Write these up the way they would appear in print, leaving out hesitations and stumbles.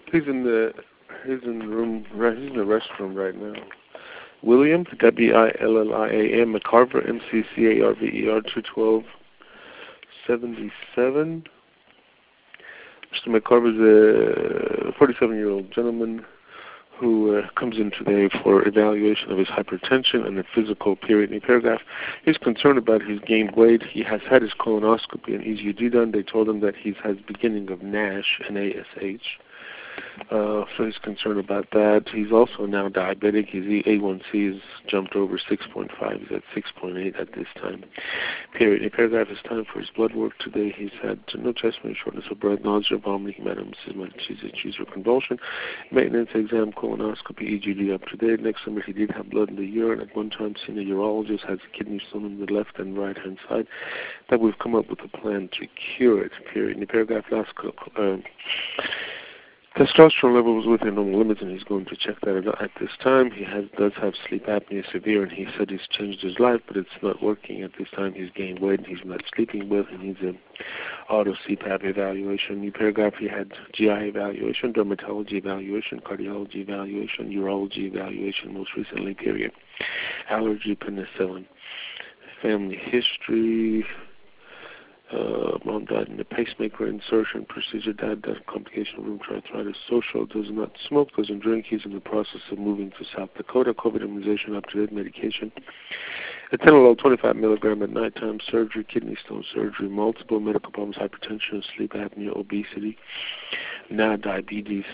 He's in the room. Right, he's in the restroom right now. William WILLIAM McCarver MCCARVER 21277. Mr. McCarver is a 47-year-old gentleman who comes in today for evaluation of his hypertension and a physical period. In the paragraph, he's concerned about his gained weight. He has had his colonoscopy and EGD done. They told him that he has beginning of NASH and ASH. So he's concerned about that. He's also now diabetic. His A1C has jumped over 6.5. He's at 6.8 at this time. Period. In paragraph, it's time for his blood work today. He's had no chest pain, shortness of breath, nausea, vomiting, hematoma, cheese or convulsion. Maintenance exam, colonoscopy, EGD up to date. Next summer, he did have blood in the urine. At one time, seen a urologist, has a kidney stone on the left and right hand side. That we've come up with a plan to cure it. Period. In the paragraph, last testosterone level was within normal limits, and he's going to check that at this time. He does have sleep apnea severe, and he said he's changed his life, but it's not working at this time. He's gained weight, and he's not sleeping well. He needs an auto CPAP evaluation. New paragraph, he had GI evaluation, dermatology evaluation, cardiology evaluation, urology evaluation, most recently, period. Allergy, penicillin. Family history. Mom died in a pacemaker insertion procedure, dad died complication of rheumatoid arthritis, social, does not smoke, doesn't drink. He's in the process of moving to South Dakota. COVID immunization, up-to-date medication. Atenolol 25 milligram at nighttime, surgery, kidney stone surgery, multiple medical problems, hypertension, sleep apnea, obesity, now diabetes.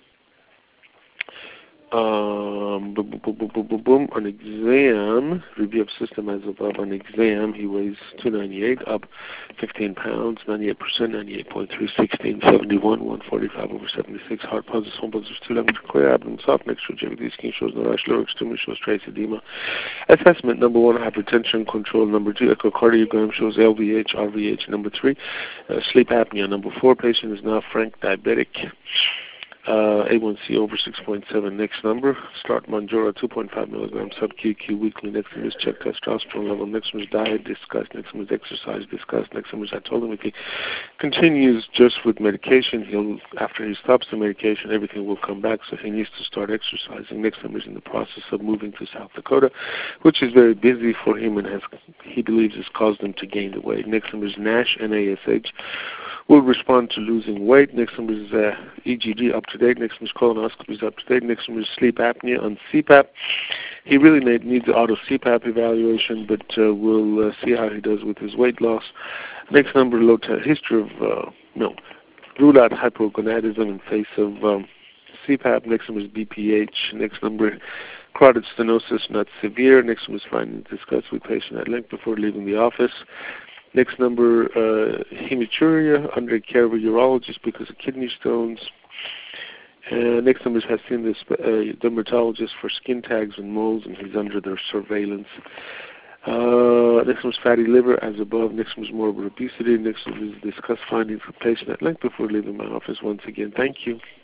An exam, review of system as above. An exam, he weighs 298, up 15 pounds, 98%, 98.3, 16, 71, 145 over 76. Heart pulses, home pulses, 2 levels, clear abdomen, soft mixture, JVD skin shows no rash, lower extremely shows trace edema. Assessment, number 1, hypertension control. Number 2, echocardiogram shows LVH, RVH. Number 3, sleep apnea. Number 4, patient is now frank diabetic. A1C over 6.7. Next number, start Manjura 2.5 milligrams sub-QQ weekly. Next number is check testosterone level. Next number is diet, discuss. Next number is exercise, discuss. Next number is I told him if he continues just with medication, after he stops the medication, everything will come back, so he needs to start exercising. Next number is in the process of moving to South Dakota, which is very busy for him and he believes has caused him to gain the weight. Next number is NASH and ASH. Will respond to losing weight. Next number is EGD up to date. Next one is colonoscopy is up to date. Next one is sleep apnea on CPAP. He really needs auto CPAP evaluation, but we'll see how he does with his weight loss. Next number, history of rule out hypogonadism in face of CPAP. Next number is BPH. Next number, carotid stenosis, not severe. Next one is finding discuss with patient at length before leaving the office. Next number, hematuria, under care of a urologist because of kidney stones. Next number has seen this dermatologist for skin tags and moles, and he's under their surveillance. Next one is fatty liver, as above. Next one is morbid obesity. Next one is discuss findings for patient at length before leaving my office. Once again, thank you.